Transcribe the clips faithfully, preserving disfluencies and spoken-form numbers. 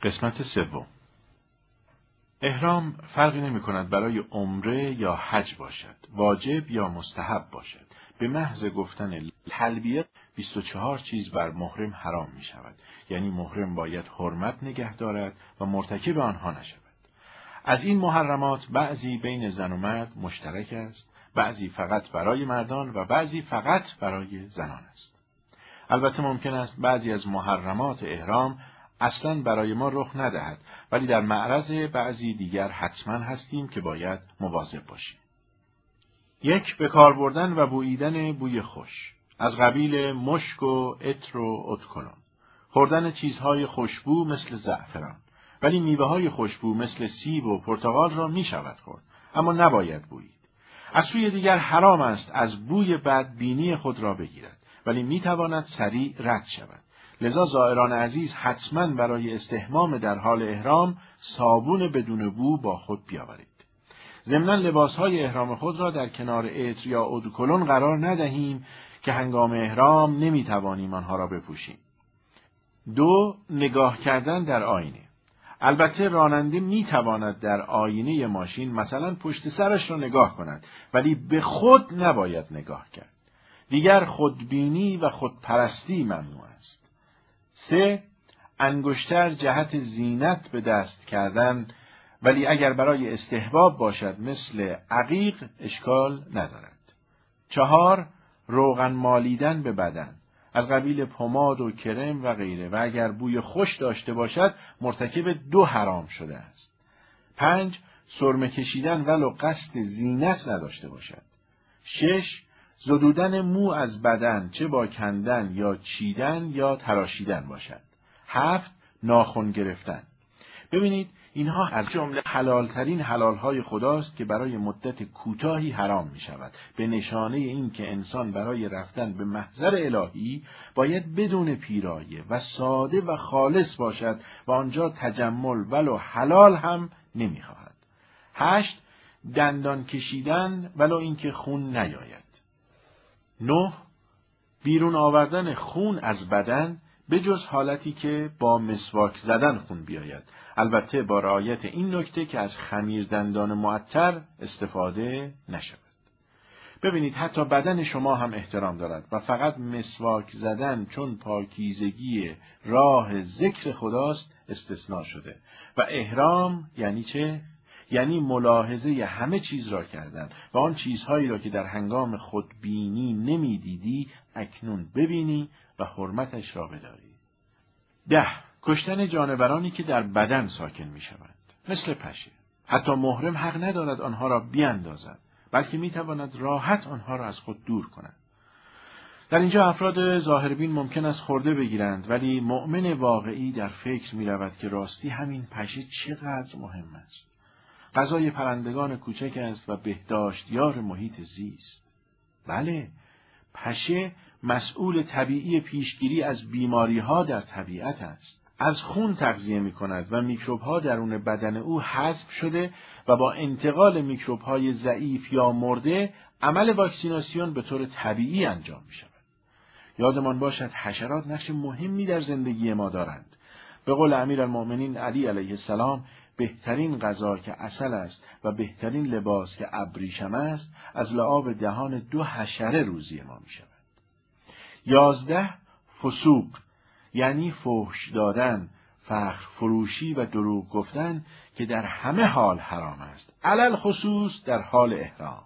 قسمت سوم. احرام فرقی نمی کند برای عمره یا حج باشد، واجب یا مستحب باشد. به محض گفتن تلبیه بیست و چهار چیز بر محرم حرام می شود. یعنی محرم باید حرمت نگه دارد و مرتکب آنها نشود. از این محرمات بعضی بین زن و مرد مشترک است، بعضی فقط برای مردان و بعضی فقط برای زنان است. البته ممکن است بعضی از محرمات احرام اصلاً برای ما رخ ندهد، ولی در معرض بعضی دیگر حتماً هستیم که باید مواظب باشیم. یک، به کار بردن و بوییدن بوی خوش از قبیل مشک و عطر و ادکلون. خوردن چیزهای خوشبو مثل زعفران، ولی میوه‌های خوشبو مثل سیب و پرتقال را می شود خورد، اما نباید بویید. از سوی دیگر حرام است از بوی بد بینی خود را بگیرد، ولی می تواند سریع رد شود. لذا زائران عزیز حتماً برای استحمام در حال احرام صابون بدون بو با خود بیاورید. ضمناً لباسهای احرام خود را در کنار عطر یا ادکلون قرار ندهیم که هنگام احرام نمی توانیم آنها را بپوشیم. دو، نگاه کردن در آینه. البته راننده می تواند در آینه ماشین مثلا پشت سرش را نگاه کند، ولی به خود نباید نگاه کرد. دیگر خودبینی و خودپرستی ممنوع است. سه، انگشتر جهت زینت به دست کردن، ولی اگر برای استحباب باشد مثل عقیق اشکال ندارد. چهار، روغن مالیدن به بدن از قبیل پماد و کرم و غیره و اگر بوی خوش داشته باشد مرتکب دو حرام شده است. پنج، سرمه کشیدن ولو قصد زینت نداشته باشد. شش، زدودن مو از بدن چه با کندن یا چیدن یا تراشیدن باشد. هفت، ناخن گرفتن. ببینید اینها از جمله حلالترین حلالهای خداست که برای مدت کوتاهی حرام می شود، به نشانه این که انسان برای رفتن به محضر الهی باید بدون پیرایه و ساده و خالص باشد و آنجا تجمل ولو حلال هم نمی خواهد. هشت، دندان کشیدن ولو اینکه خون نیاید. نه، بیرون آوردن خون از بدن به جز حالتی که با مسواک زدن خون بیاید، البته با رعایت این نکته که از خمیر دندان معطر استفاده نشود. ببینید حتی بدن شما هم احترام دارد و فقط مسواک زدن چون پاکیزگی راه ذکر خداست استثناء شده. و احرام یعنی چه؟ یعنی ملاحظه همه چیز را کردن و آن چیزهایی را که در هنگام خودبینی نمی دیدی اکنون ببینی و حرمتش را بداری. ده، کشتن جانورانی که در بدن ساکن می شوند مثل پشه. حتی محرم حق ندارد آنها را بیاندازد، بلکه می تواند راحت آنها را از خود دور کند. در اینجا افراد ظاهربین ممکن است خورده بگیرند، ولی مؤمن واقعی در فکر می رود که راستی همین پشه چقدر مهم است. غذای پرندگان کوچک است و بهداشت یار محیط زیست. بله، پشه مسئول طبیعی پیشگیری از بیماری‌ها در طبیعت است. از خون تغذیه می‌کند و میکروب‌ها درون بدن او حذف شده و با انتقال میکروب‌های ضعیف یا مرده عمل واکسیناسیون به طور طبیعی انجام می‌شود. یادمان باشد حشرات نقش مهمی در زندگی ما دارند. به قول امیرالمؤمنین علی علیه السلام بهترین غذا که عسل است و بهترین لباس که ابریشم است از لعاب دهان دو حشره روزی ما می شود. یازده، فسوق یعنی فحش دادن، فخر فروشی و دروغ گفتن که در همه حال حرام است، علل خصوص در حال احرام.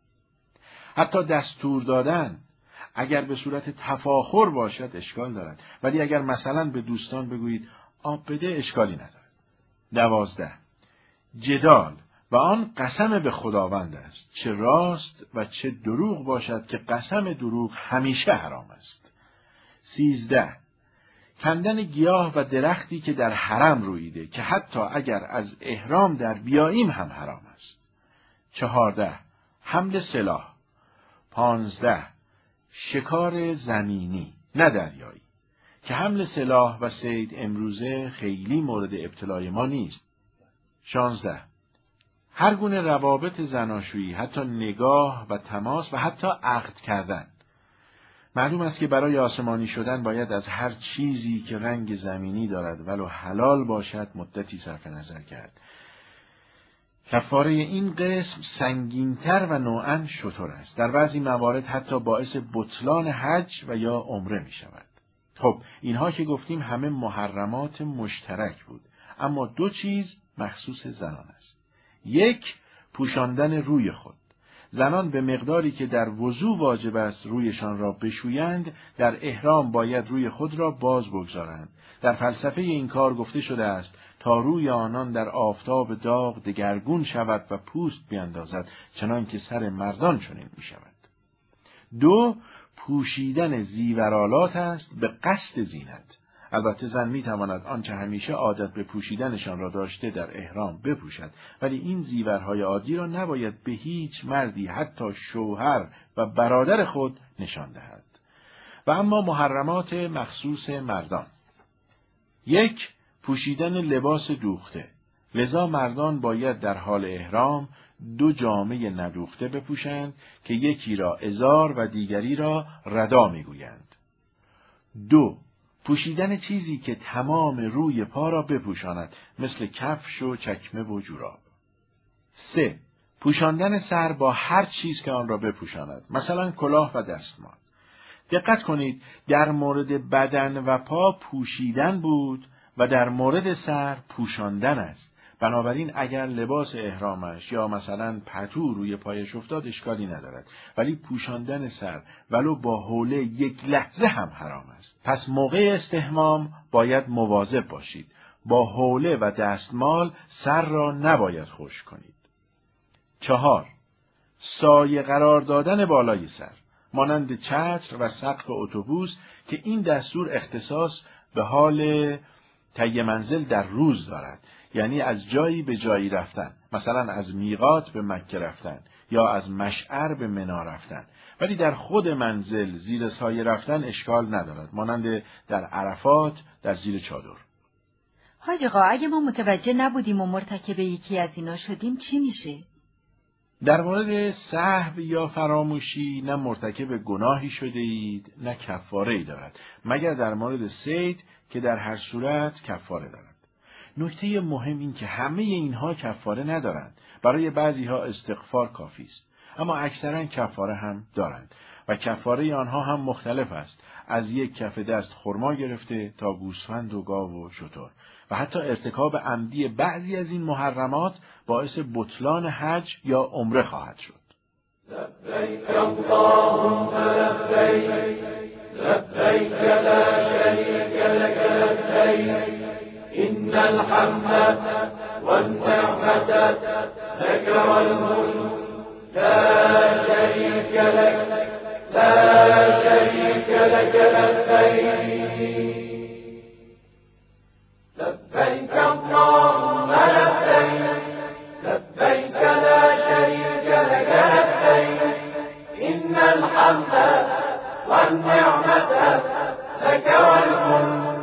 حتی دستور دادن اگر به صورت تفاخر باشد اشکال دارد، ولی اگر مثلا به دوستان بگویید آب بده اشکالی ندارد. دوازده، جدال و آن قسم به خداوند است، چه راست و چه دروغ باشد که قسم دروغ همیشه حرام است. سیزده، کندن گیاه و درختی که در حرم رویده که حتی اگر از احرام در بیاییم هم حرام است. چهارده، حمل سلاح. پانزده، شکار زمینی نه دریایی که حمل سلاح و صید امروزه خیلی مورد ابتلای ما نیست. شانزده، هر گونه روابط زناشویی، حتی نگاه و تماس و حتی عقد کردن. معلوم است که برای آسمانی شدن باید از هر چیزی که رنگ زمینی دارد ولو حلال باشد مدتی صرف نظر کرد. کفاره این قسم سنگین‌تر و نوعاً شتر است. در بعضی موارد حتی باعث بطلان حج و یا عمره می شود. خب اینها که گفتیم همه محرمات مشترک بود، اما دو چیز مخصوص زنان است. یک، پوشاندن روی خود. زنان به مقداری که در وضو واجب است رویشان را بشویند، در احرام باید روی خود را باز بگذارند. در فلسفه این کار گفته شده است تا روی آنان در آفتاب داغ دگرگون شود و پوست بیندازد، چنان که سر مردان چنین می شود. دو، پوشیدن زیورآلات است به قصد زینت. البته زن می تواند آنچه همیشه عادت به پوشیدنشان را داشته در احرام بپوشد، ولی این زیورهای عادی را نباید به هیچ مردی حتی شوهر و برادر خود نشان دهد. و اما محرمات مخصوص مردان. یک، پوشیدن لباس دوخته. لذا مردان باید در حال احرام دو جامه ندوخته بپوشند که یکی را ازار و دیگری را ردا میگویند. دو، پوشیدن چیزی که تمام روی پا را بپوشاند، مثل کفش و چکمه و جوراب. سه، پوشاندن سر با هر چیز که آن را بپوشاند، مثلا کلاه و دستمال. دقت کنید، در مورد بدن و پا پوشیدن بود و در مورد سر پوشاندن است. بنابراین اگر لباس احرامش یا مثلا پتو روی پایش افتاد اشکالی ندارد، ولی پوشاندن سر ولو با حوله یک لحظه هم حرام است. پس موقع استحمام باید مواظب باشید. با حوله و دستمال سر را نباید خشک کنید. چهار، سایه قرار دادن بالای سر، مانند چتر و سقف اتوبوس که این دستور اختصاص به حال طی منزل در روز دارد، یعنی از جایی به جایی رفتن، مثلا از میقات به مکه رفتن یا از مشعر به منا رفتن، ولی در خود منزل زیر سایه رفتن اشکال ندارد، مانند در عرفات در زیر چادر. حاج آقا اگه ما متوجه نبودیم و مرتکب یکی از اینا شدیم چی میشه؟ در مورد سهو یا فراموشی نه مرتکب گناهی شده اید نه کفاره ای دارد، مگر در مورد صید که در هر صورت کفاره دارد. نکته مهم این که همه اینها کفاره ندارند. برای بعضی ها استغفار کافی است، اما اکثرا کفاره هم دارند و کفاره آنها هم مختلف است، از یک کف دست خرما گرفته تا گوسفند و گاو و شتر، و حتی ارتکاب عمدی بعضی از این محرمات باعث بطلان حج یا عمره خواهد شد. لبیک اللهم لبیک لبیک لا شریک لک لبیک ان الحمد والنعمة لك والملك لا شريك لك لا شريك لك لبيك لبيك اللهم لبيك لبيك لا شريك لك لبيك إن الحمد والنعمة لك والملك